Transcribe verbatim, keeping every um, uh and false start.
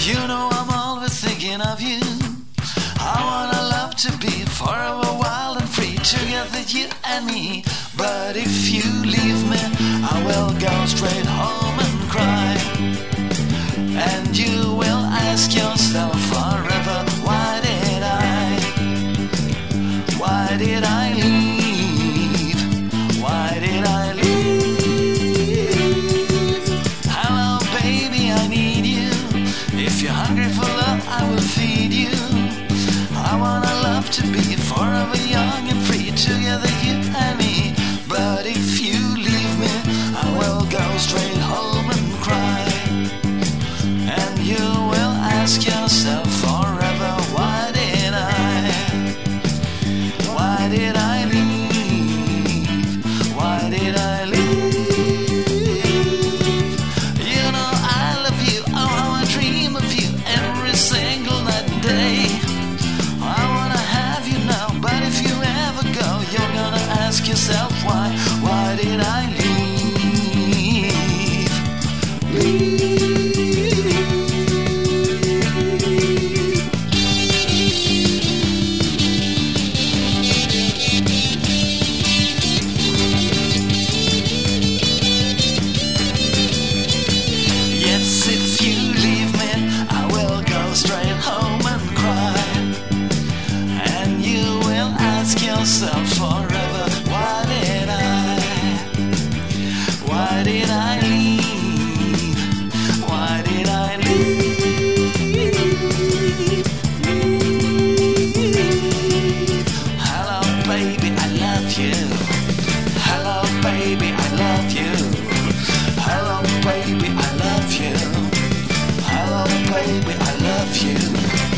You know I'm always thinking of you. I wanna love to be forever wild and free, together you and me. But if you leave me, I will go straight home and cry. And you will ask yourself forever, why did I? Why did I leave? Why did I leave? Hello baby, I need you. If you're hungry for love, I will feed you. I wanna love to be forever young and free, together you and me. But if you leave me, I will go straight home and cry. And you will ask yourself forever, why did I? Why did I leave? Why did I leave? You know I love you, oh how I dream of you every single night and day. I wanna have you now, but if you ever go, you're gonna ask yourself why. Why did I leave? Leave. Yes, if you leave me, I will go straight home and cry. And you will ask yourself forever, why did I? Why did I leave? Why did I leave? Leave. Hello baby, I love you. Hello baby, I love you. Hello baby, I love you. Hello baby, I love you.